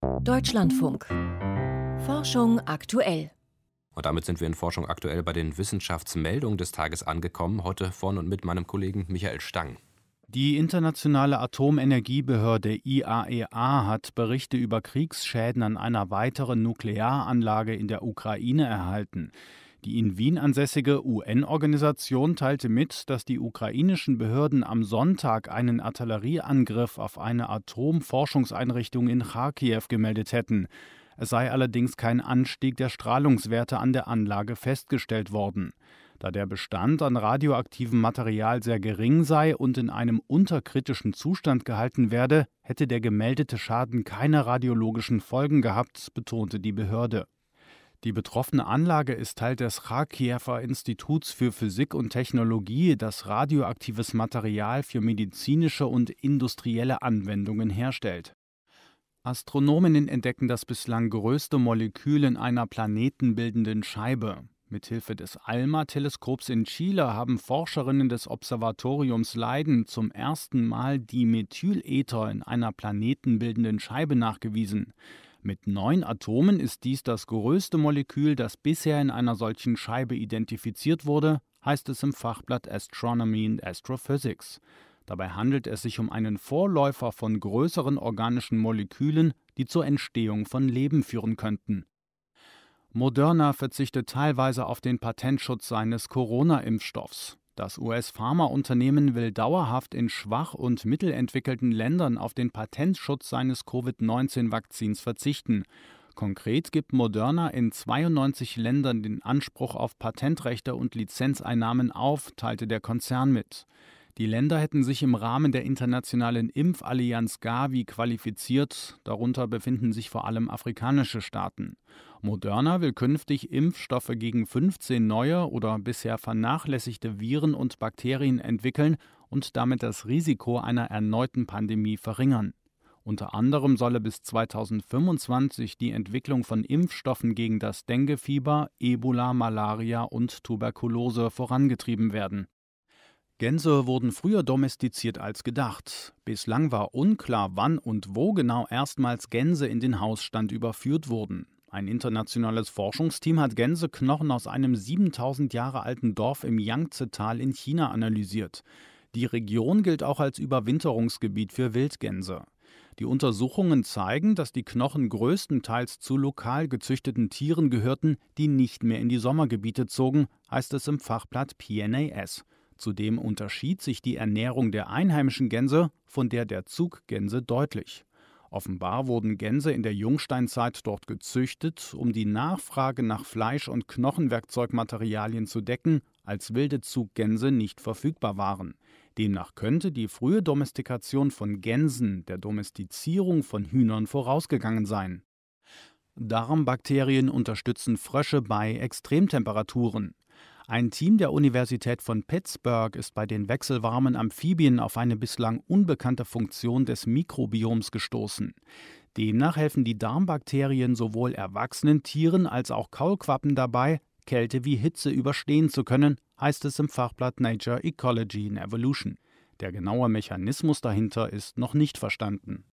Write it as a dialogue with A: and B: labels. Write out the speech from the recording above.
A: Deutschlandfunk. Forschung aktuell.
B: Und damit sind wir in Forschung aktuell bei den Wissenschaftsmeldungen des Tages angekommen. Heute von und mit meinem Kollegen Michael Stang.
C: Die Internationale Atomenergiebehörde IAEA hat Berichte über Kriegsschäden an einer weiteren Nuklearanlage in der Ukraine erhalten. Die in Wien ansässige UN-Organisation teilte mit, dass die ukrainischen Behörden am Sonntag einen Artillerieangriff auf eine Atomforschungseinrichtung in Charkiw gemeldet hätten. Es sei allerdings kein Anstieg der Strahlungswerte an der Anlage festgestellt worden. Da der Bestand an radioaktivem Material sehr gering sei und in einem unterkritischen Zustand gehalten werde, hätte der gemeldete Schaden keine radiologischen Folgen gehabt, betonte die Behörde. Die betroffene Anlage ist Teil des Charkiwer Instituts für Physik und Technologie, das radioaktives Material für medizinische und industrielle Anwendungen herstellt. Astronominnen entdecken das bislang größte Molekül in einer planetenbildenden Scheibe. Mithilfe des ALMA-Teleskops in Chile haben Forscherinnen des Observatoriums Leiden zum ersten Mal Dimethylether in einer planetenbildenden Scheibe nachgewiesen. Mit 9 Atomen ist dies das größte Molekül, das bisher in einer solchen Scheibe identifiziert wurde, heißt es im Fachblatt Astronomy and Astrophysics. Dabei handelt es sich um einen Vorläufer von größeren organischen Molekülen, die zur Entstehung von Leben führen könnten. Moderna verzichtet teilweise auf den Patentschutz seines Corona-Impfstoffs. Das US-Pharmaunternehmen will dauerhaft in schwach- und mittelentwickelten Ländern auf den Patentschutz seines Covid-19-Vakzins verzichten. Konkret gibt Moderna in 92 Ländern den Anspruch auf Patentrechte und Lizenzeinnahmen auf, teilte der Konzern mit. Die Länder hätten sich im Rahmen der internationalen Impfallianz Gavi qualifiziert, darunter befinden sich vor allem afrikanische Staaten. Moderna will künftig Impfstoffe gegen 15 neue oder bisher vernachlässigte Viren und Bakterien entwickeln und damit das Risiko einer erneuten Pandemie verringern. Unter anderem solle bis 2025 die Entwicklung von Impfstoffen gegen das Denguefieber, Ebola, Malaria und Tuberkulose vorangetrieben werden. Gänse wurden früher domestiziert als gedacht. Bislang war unklar, wann und wo genau erstmals Gänse in den Hausstand überführt wurden. Ein internationales Forschungsteam hat Gänseknochen aus einem 7000 Jahre alten Dorf im Yangtze-Tal in China analysiert. Die Region gilt auch als Überwinterungsgebiet für Wildgänse. Die Untersuchungen zeigen, dass die Knochen größtenteils zu lokal gezüchteten Tieren gehörten, die nicht mehr in die Sommergebiete zogen, heißt es im Fachblatt PNAS. Zudem unterschied sich die Ernährung der einheimischen Gänse von der Zuggänse deutlich. Offenbar wurden Gänse in der Jungsteinzeit dort gezüchtet, um die Nachfrage nach Fleisch- und Knochenwerkzeugmaterialien zu decken, als wilde Zuggänse nicht verfügbar waren. Demnach könnte die frühe Domestikation von Gänsen der Domestizierung von Hühnern vorausgegangen sein. Darmbakterien unterstützen Frösche bei Extremtemperaturen. Ein Team der Universität von Pittsburgh ist bei den wechselwarmen Amphibien auf eine bislang unbekannte Funktion des Mikrobioms gestoßen. Demnach helfen die Darmbakterien sowohl erwachsenen Tieren als auch Kaulquappen dabei, Kälte wie Hitze überstehen zu können, heißt es im Fachblatt Nature Ecology and Evolution. Der genaue Mechanismus dahinter ist noch nicht verstanden.